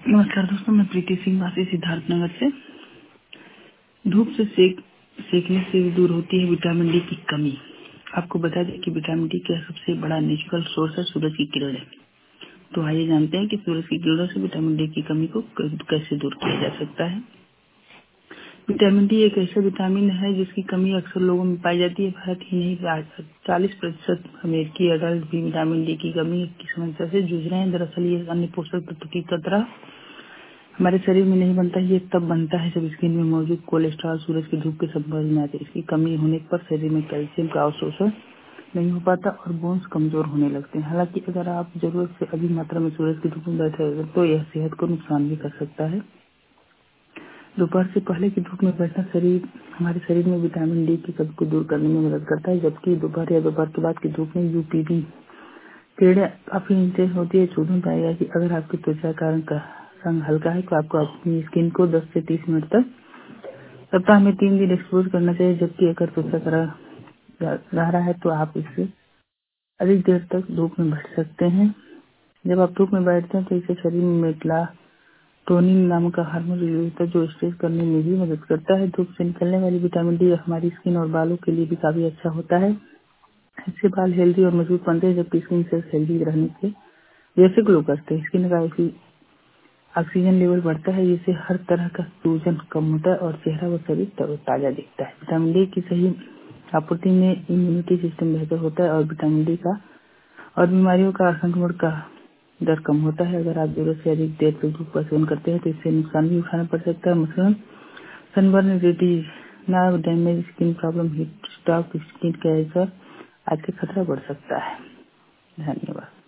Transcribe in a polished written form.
नमस्कार दोस्तों, मैं प्रीति सिंह वासी सिद्धार्थ नगर से। धूप से सेकने से दूर होती है विटामिन डी की कमी। आपको बता दें कि विटामिन डी का सबसे बड़ा नेचुरल सोर्स है सूरज की किरणें। तो आइए जानते हैं कि सूरज की किरणों से विटामिन डी की कमी को कैसे दूर किया जा सकता है। विटामिन डी एक ऐसा विटामिन है जिसकी कमी अक्सर लोगों में पाई जाती है। भारत ही नहीं, 40% अमेरिकी अडल्ट भी विटामिन डी की कमी की समस्या से जूझ रहे हैं। दरअसल ये अन्य पोषक तत्व की तरह हमारे शरीर में नहीं बनता। ये तब बनता है जब स्किन में मौजूद कोलेस्ट्रॉल सूरज की धूप के संपर्क में आते हैं। इसकी कमी होने पर शरीर में कैल्शियम का अवशोषण नहीं हो पाता और बोन्स कमजोर होने लगते हैं। हालांकि अगर आप जरूरत से अधिक मात्रा में सूरज की धूप में बैठे हैं तो यह सेहत को नुकसान भी कर सकता है। दोपहर से पहले की धूप में बैठना हमारे शरीर में विटामिन डी की कमी को दूर करने में मदद करता है, जबकि दोपहर या दोपहर के बाद की धूप में यूपीवी किरणें काफी इंटेंस होती है। शोधन पाएगा कि अगर आपकी त्वचा का रंग हल्का है तो आपको अपनी स्किन को 10 से 30 मिनट तक सप्ताह में 3 दिन एक्सपोज करना चाहिए, जबकि अगर त्वचा का रंग रहा है तो आप इससे अधिक देर तक धूप में बैठ सकते हैं। जब आप धूप में बैठते हैं तो इससे शरीर में मेलाटोनिन नामक का हार्मोन रिलीज होता है, जो स्ट्रेस करने में भी मदद करता है। धूप से निकलने वाली विटामिन डी हमारी स्किन और बालों के लिए भी काफी अच्छा होता है। इससे बाल हेल्दी और मजबूत बनते हैं, जबकि स्किन सेल्स हेल्दी रहने से जैसे ग्लो करते हैं। स्किन का ऑक्सीजन लेवल बढ़ता है, जिससे हर तरह का सूजन कम होता है और चेहरा व शरीर तरोताजा दिखता है। विटामिन डी की सही आपूर्ति में इम्यूनिटी सिस्टम बेहतर होता है और विटामिन डी का और बीमारियों का संक्रमण का दर कम होता है। अगर आप जरूरत से अधिक देर तक धूप का सेवन करते हैं तो इससे नुकसान भी उठाना पड़ सकता है, मसलन sunburn, retina damage, skin problem, heat stroke, skin cancer आदि का खतरा बढ़ सकता है। धन्यवाद।